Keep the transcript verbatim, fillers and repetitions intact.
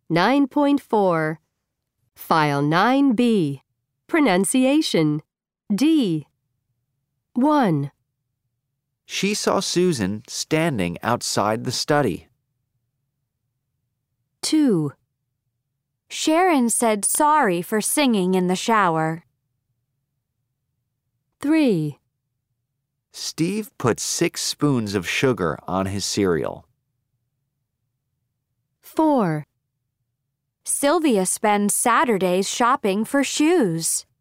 nine point four. File nine B. Pronunciation. D. one. She saw Susan standing outside the study. two. Sharon said sorry for singing in the shower. three. Steve put six spoons of sugar on his cereal. four. Sylvia spends Saturdays shopping for shoes.